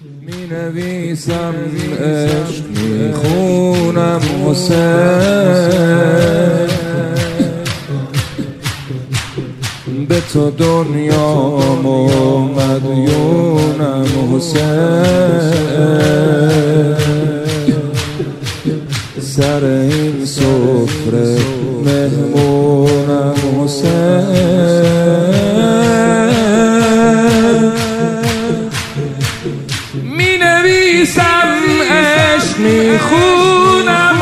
می نویسم عشق می خونم حسین، به تو دنیامو مدیونم حسین، سر این سفره مهمونم حسین، می نویسم عشق می خونم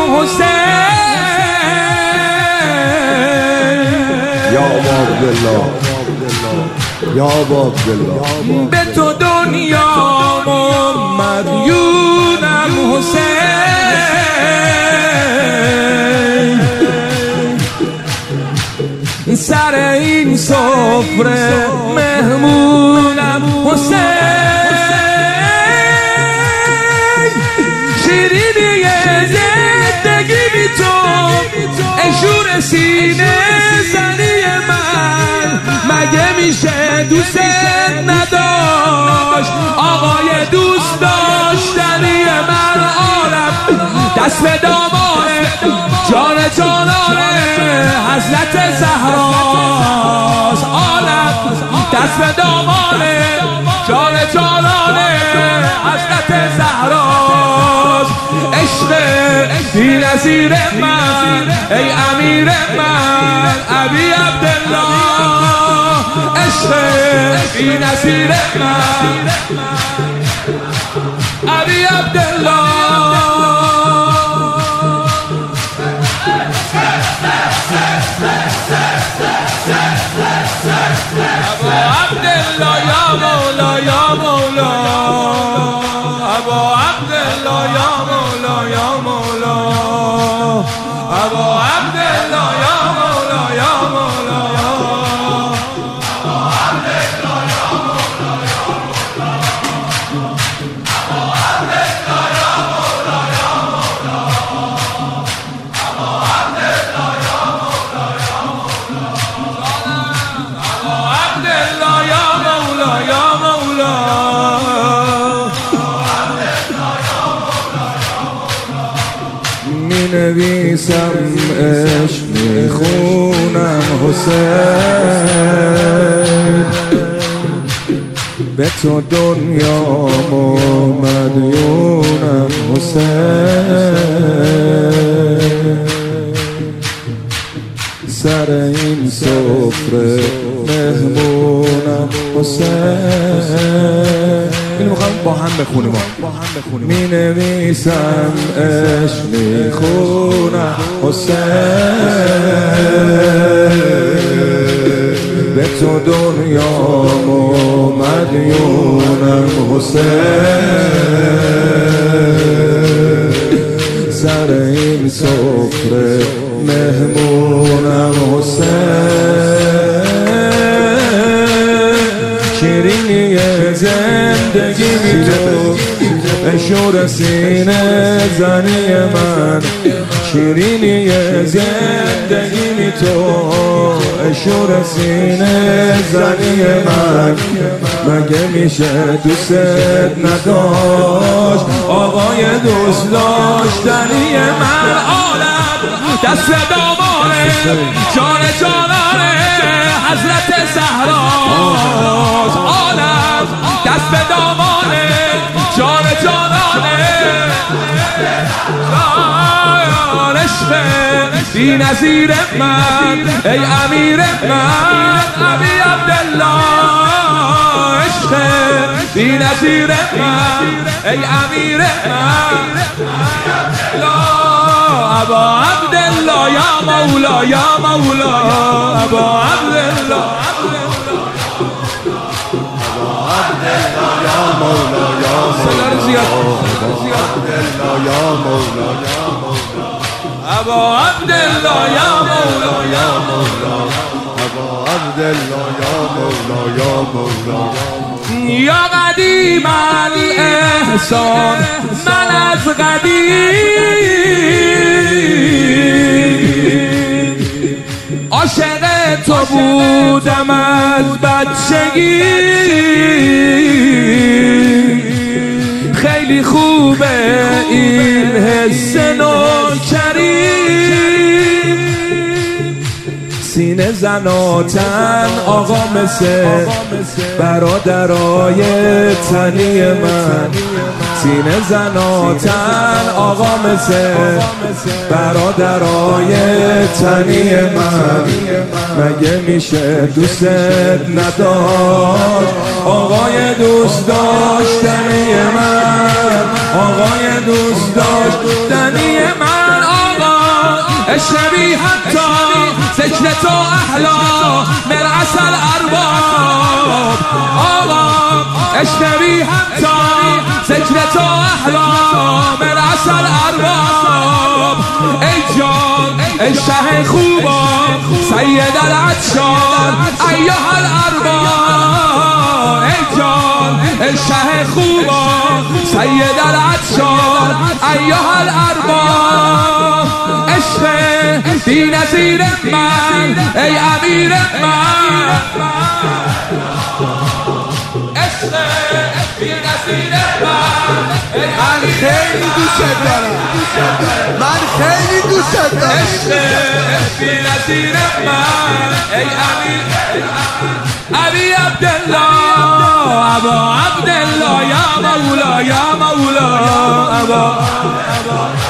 حسین، یا عبدالله یا عبدالله، به تو دنیامو مدیونم حسین، سر این سفره مهمونم حسین، شیرینی زندگی بی تو اشور سینه زنی من، مگه میشه دوست نداشت آقای دوست داشتنی من، عالم دست به دامانه جان جانانه حضرت زهراست، عالم دست به دامانه جان جانانه حضرت زهراست، عشق بی نظیر من ای امیر من ابی عبدالله، عشق بی نظیر من ابی عبدالله، ابا عبدالله یا مولا یا مولا، ابا عبدالله یا مولا یا مولا، ابا عبدالله یا مولا یا مولا، ابا عبدالله یا مولا یا مولا، ابا عبدالله یا مولا یا مولا، ابا عبدالله یا مولا یا مولا، ابا عبدالله یا مولا یا مولا، می نویسم عشق می خونم حسین، به تو دنیامو مدیونم حسین، سر این سفره مهمونم حسین، اینو میخوام با هم بخونیم، می نویسم عشق می خونم حسین، به تو دنیامو مدیونم حسین، سر این سفره مهمونم حسین، شیرینی زندگی بی تو اشور سینه زنی من، شیرینی زندگی بی تو اشور سینه زنی من، مگه میشه دوست نداشت آقای دوست داشتنی من، عالم دست دامانه جان جانانه حضرت زهراست، عالم دست به دامانه جان جانانه عشق بی نظیر من ای امیر من ابی عبدالله، عشق بی نظیر من ای امیر من ابا عبدالله یا مولا یا مولا، ابا عبدالله یا مولا یا مولا، ابا عبدالله یا مولا یا مولا، ابا عبدالله یا مولا یا مولا، یا قدیم الاحسان من از قدیم عاشق تو بودم از بچگی، خیلی خوبه این حس نوکری، سینه زناتن آقا مثل برادرای تنی من، سینه زناتن آقا مثل برادرای تنی من. مگه میشه دوست نداشت آقای دوست داشتنی من، آقای دوست داشتنی من. آقا اشربی حتی ذکر تو احلا مرعس الارباب، آقا اشربی حتی ذکر تو احلا مرعس الارباب. ای جان ای شه خوبا سید العطشان ایها الارباب، ای جان ای شه خوبا سید العطشان ایها الارباب. عشق بی نظیر من ای امیر من، عشق بی نظیر من ای امیر. خیلی دوست دارم، من خیلی دوست دارم. عشق بی نظیر من ای امیر، ابی عبدالله ابا عبدالله یا مولا یا مولا ابا